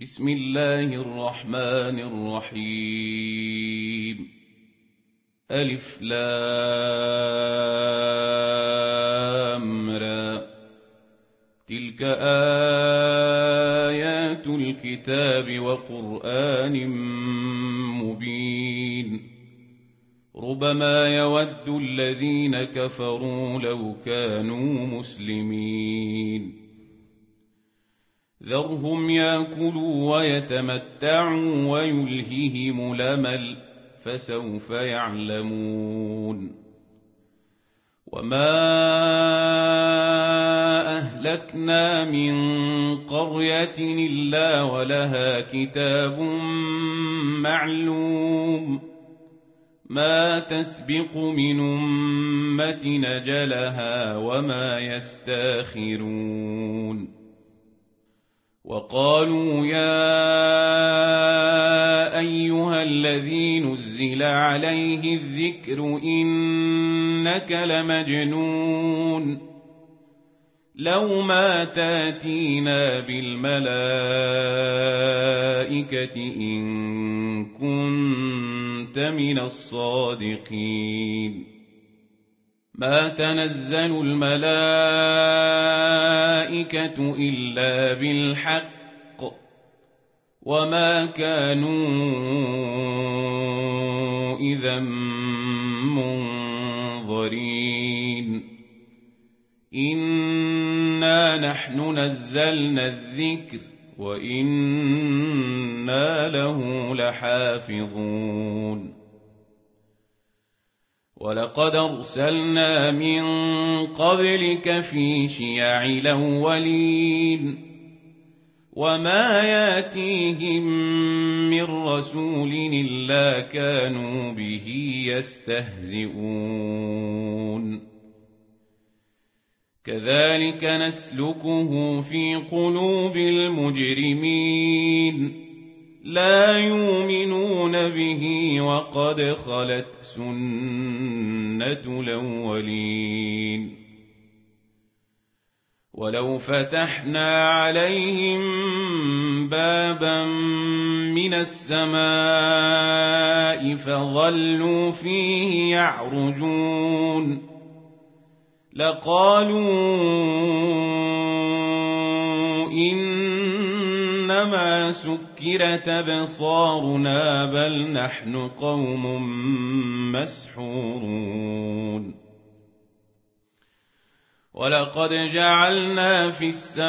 بسم الله الرحمن الرحيم. ألف لام را. تلك آيات الكتاب وقرآن مبين. ربما يود الذين كفروا لو كانوا مسلمين. ذرهم يأكلوا ويتمتعوا ويلههم الأمل فسوف يعلمون. وما أهلكنا من قرية إلا ولها كتاب معلوم ما تسبق من أمة أجلها وما يستاخرون. وقالوا يا أيها الذي نزل عليه الذكر إنك لمجنون لو ما تاتينا بالملائكة إن كنت من الصادقين. ما تنزل الملائكة إلا بالحق وما كانوا إذا منظرين. إنا نحن نزلنا الذكر وإنا له لحافظون. ولقد أرسلنا من قبلك في شيع الأولين وما ياتيهم من رسول إلا كانوا به يستهزئون. كذلك نسلكه في قلوب المجرمين لا يؤمنون به وقد خلت سنة الأولين. ولو فتحنا عليهم بابا من السماء فظلوا فيه يعرجون لقالوا إنما سكرت أبصارنا بل نحن قوم مسحورون. ولقد جعلنا في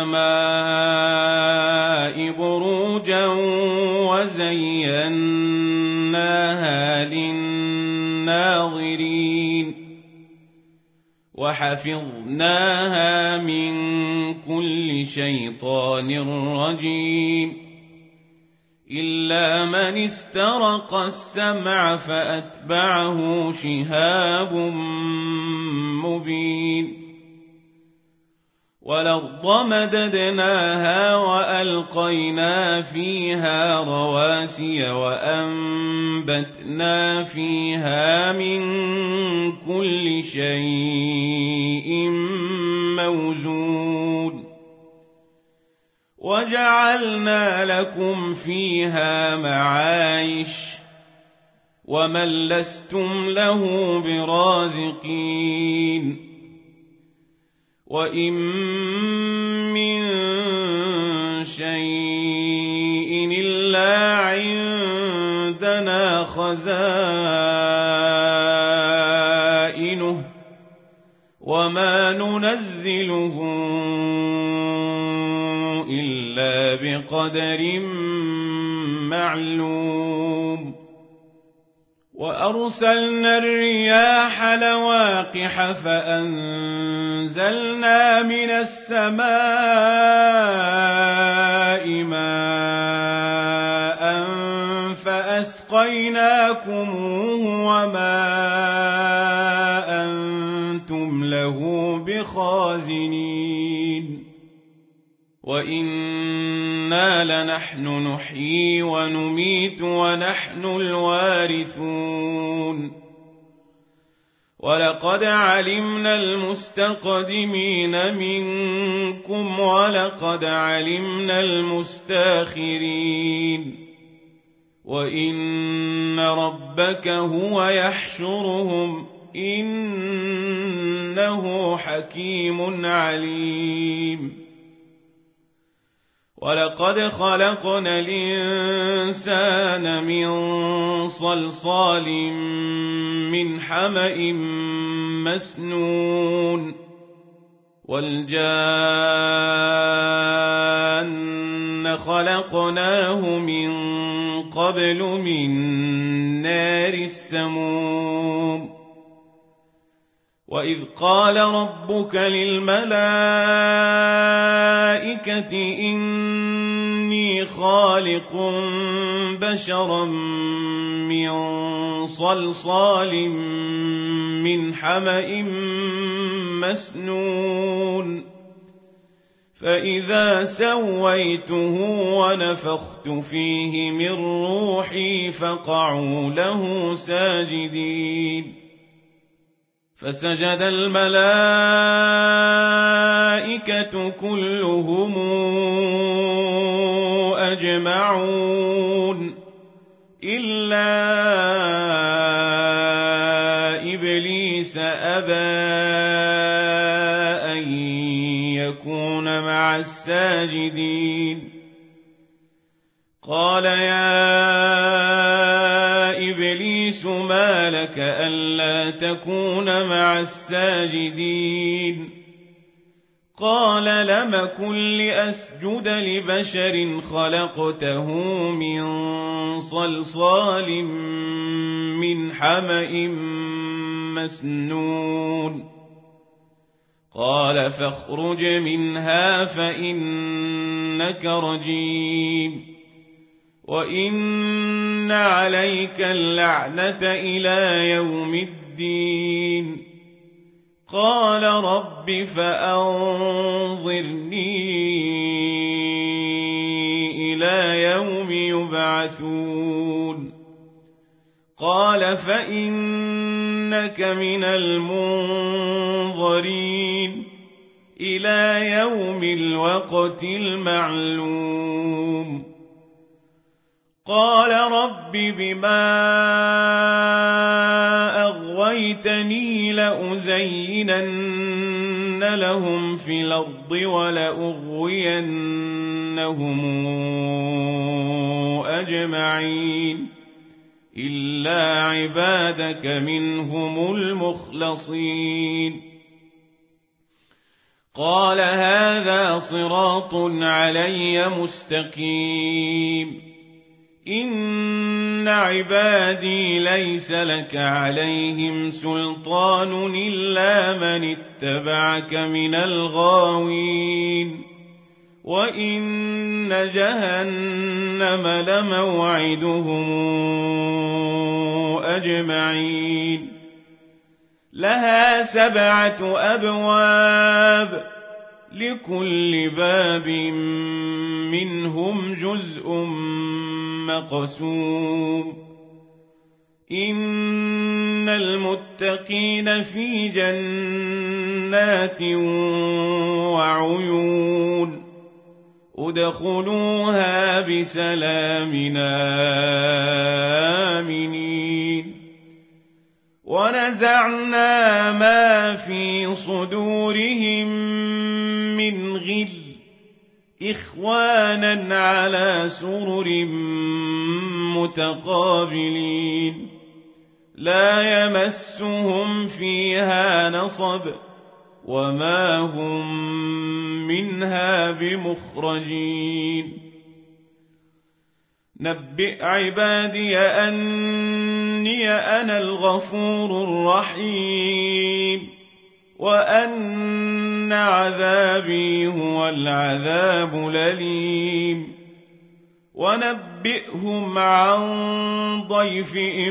السماء بروجا وزيناها للناظرين وحفظناها من كل شيطان رجيم إلا من استرق السمع فأتبعه شهاب مبين. والأرض مددناها وألقينا فيها رواسي وأنبتنا فيها من كل شيء موزون وجعلنا لكم فيها معايش ومن لستم له برازقين. وإن من شيء إلا عندنا خزائنه وما ننزله إلا بقدر معلوم. وأرسلنا الرياح لواقح فأنزلنا من السماء ماء فأسقيناكموه وما أنتم له بخازنين. وإنا لنحن نحيي ونميت ونحن الوارثون. ولقد علمنا المستقدمين منكم ولقد علمنا المستاخرين وإن ربك هو يحشرهم إنه حكيم عليم ولقد خلقنا الإنسان من صلصال من حمأ مسنون والجان خلقناه من قبل من نار السموم وإذ قال ربك للملائكة إني خالق بشرا من صلصال من حمأ مسنون فإذا سويته ونفخت فيه من روحي فقعوا له ساجدين فسجد الملائكة كلهم أجمعون إلا إبليس أبى أن يكون مع الساجدين قال يا إبليس ما لك ألا تكون مع الساجدين قال لم أكن لأسجد لبشر خلقته من صلصال من حمأ مسنون قال فاخرج منها فإنك رجيم وإن عليك اللعنة إلى يوم الدين قال رب فأنظرني إلى يوم يبعثون قال فإنك من المنظرين إلى يوم الوقت المعلوم قال رب بما أغويتني لأزينن لهم في الأرض ولأغوينهم أجمعين إلا عبادك منهم المخلصين قال هذا صراط علي مستقيم إن عبادي ليس لك عليهم سلطان إلا من اتبعك من الغاوين وإن جهنم لموعدهم أجمعين لها 7 أبواب لكل باب منهم جزء مقسوم إن المتقين في جنات وعيون ادخلوها بسلام آمنين ونزعنا ما في صدورهم من غل إخوانا على سرر متقابلين لا يمسهم فيها نصب وما هم منها بمخرجين نبئ عبادي أني أنا الغفور الرحيم وأن عذابي هو العذاب الأليم ونبئهم عن ضيف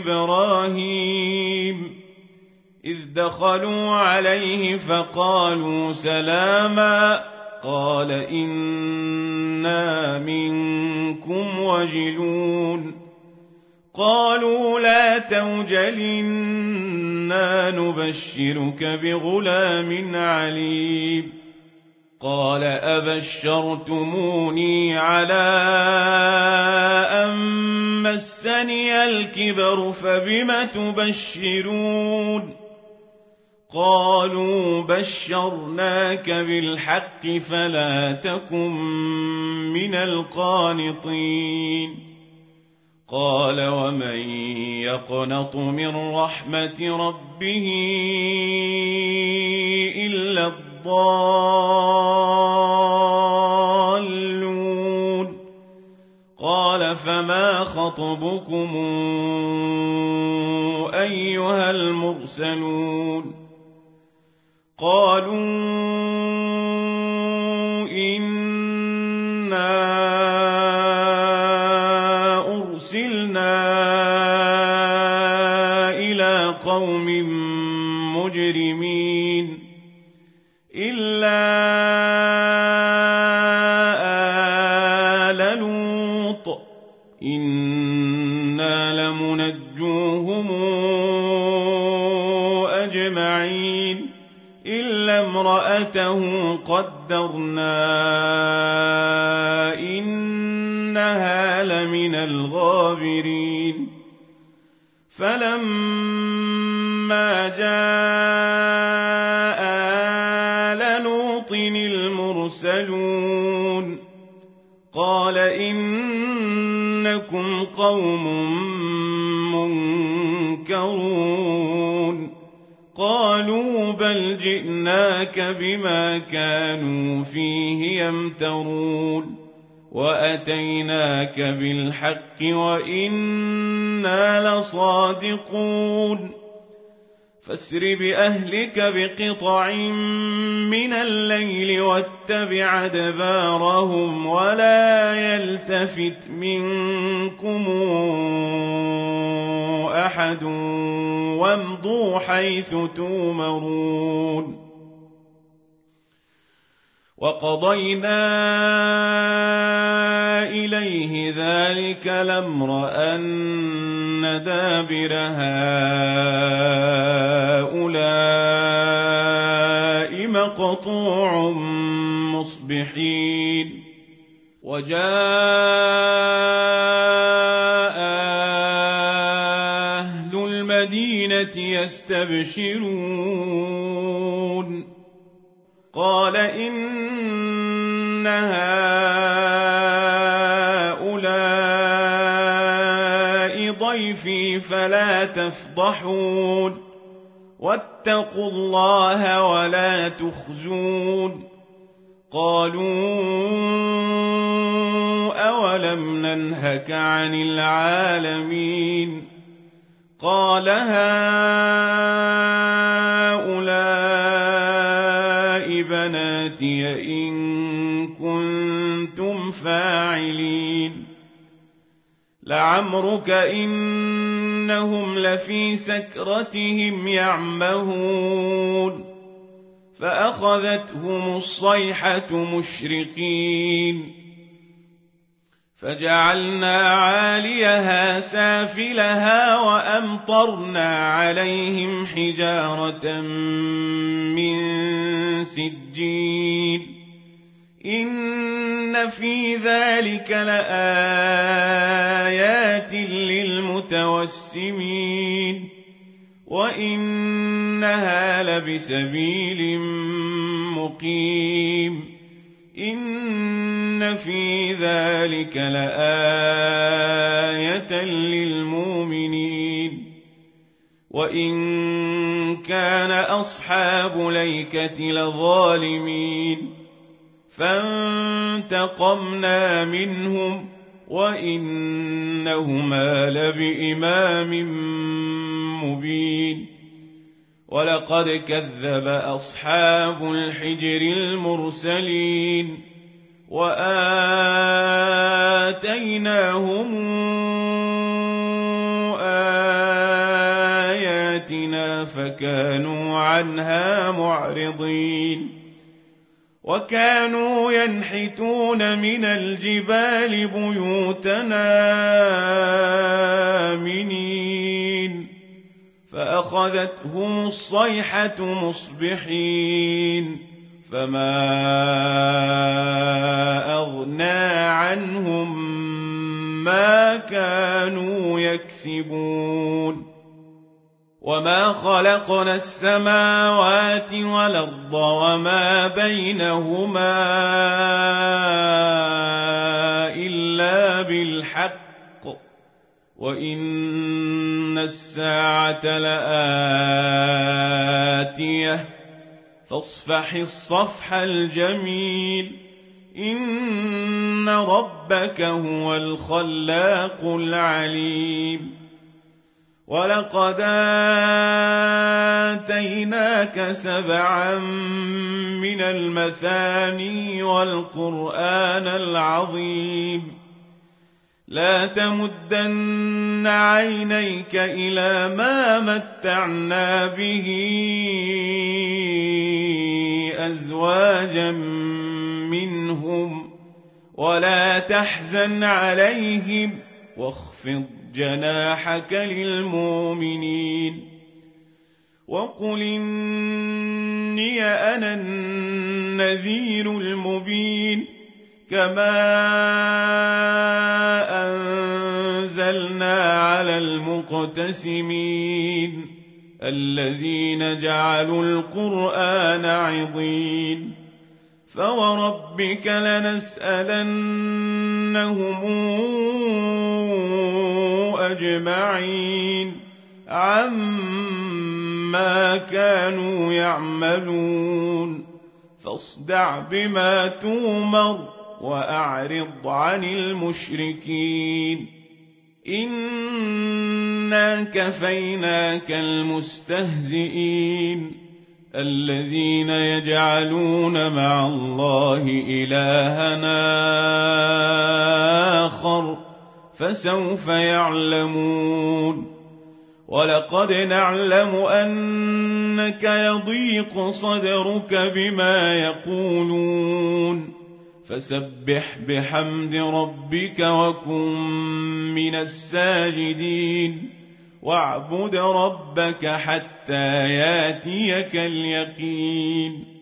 إبراهيم إذ دخلوا عليه فقالوا سلاما قال إنا منكم وجلون قالوا لا توجل إنا نبشرك بغلام عليم قال أبشرتموني على أن مسني الكبر فبم تبشرون قالوا بشرناك بالحق فلا تكن من القانطين قال ومن يقنط من رحمة ربه إلا الضالون قال فما خطبكم أيها المرسلون قالوا إنا أرسلنا إلى قوم مجرمين إلا آل لوط إنا لمنجوهم أجمعين إلا امرأته قدرنا إنها لمن الغابرين فلما جاء آل لوط المرسلون قال إنكم قوم منكرون قالوا بل جئناك بما كانوا فيه يمترون وأتيناك بالحق وإنا لصادقون فاسر بأهلك بقطع من الليل واتبع أدبارهم ولا يلتفت منكم أحد وامضوا حيث تومرون وقضينا إليه ذلك الأمر أن دابر هؤلاء مقطوع مصبحين وجاء أهل المدينة يستبشرون قال إن هؤلاء ضيفي فلا تفضحون واتقوا الله ولا تخزون قالوا أولم ننهك عن العالمين قال هؤلاء بناتي إن كنتم فاعلين لعمرك إنهم لفي سكرتهم يعمهون فأخذتهم الصيحة مشرقين فجعلنا عاليها سافلها وأمطرنا عليهم حجارة من سجيل إن في ذلك لآيات للمتوسمين وإنها لبسبيل مقيم إن في ذلك لآية للمؤمنين وإن كان أصحاب ليكة لظالمين فانتقمنا منهم وإنهما لبإمام مبين ولقد كذب أصحاب الحجر المرسلين وآتيناهم آياتنا فكانوا عنها معرضين وكانوا ينحتون من الجبال بيوتنا آمنين فأخذتهم الصيحة مصبحين فما أغنى عنهم ما كانوا يكسبون وما خلقنا السماوات والأرض وما بينهما إلا بالحق وإن الساعة لآتية فاصفح الصفح الجميل إن ربك هو الخلاق العليم ولقد آتيناك 7 من المثاني والقرآن العظيم لا تمدن عينيك إلى ما متعنا به أزواجا منهم ولا تحزن عليهم واخفض جناحك للمؤمنين وقل إني أنا النذير المبين كما أنزلنا على المقتسمين الذين جعلوا القرآن عضين فوربك لنسألنهم أجمعين عما كانوا يعملون فاصدع بما تؤمر وأعرض عن المشركين إنا كفيناك المستهزئين الذين يجعلون مع الله إلهنا آخر فسوف يعلمون ولقد نعلم أنك يضيق صدرك بما يقولون فسبح بحمد ربك وكن من الساجدين واعبد ربك حتى ياتيك اليقين